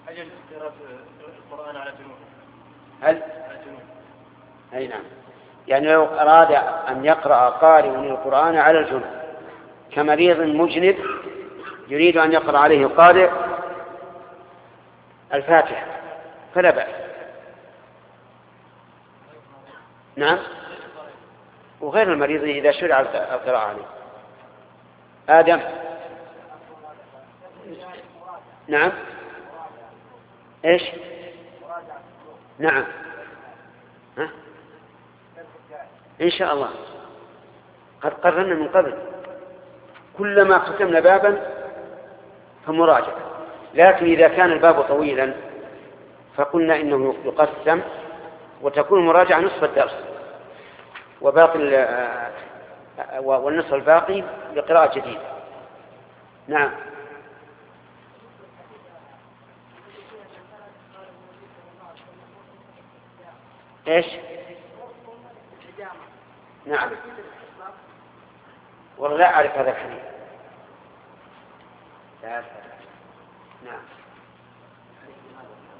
هل يجوز قراءة القرآن على جنوب؟ هل؟ على جنوب. أي نعم. يعني لو أراد أن يقرأ قارئ القرآن على الجنوب كمريض مجنب يريد أن يقرأ عليه القارئ الفاتحة فلا بأس. نعم. وغير المريض إذا شرع القراءة عليه. آدم. نعم. إيش؟ نعم. ها؟ إن شاء الله قد قررنا من قبل كلما ختمنا بابا فمراجعة، لكن إذا كان الباب طويلا فقلنا إنه يقسم وتكون مراجعة نصف الدرس وباقي والنصف الباقي لقراءة جديدة. نعم. إيش؟ نعم. والله لا أعرف هذا الحديث. لا أعرف. نعم.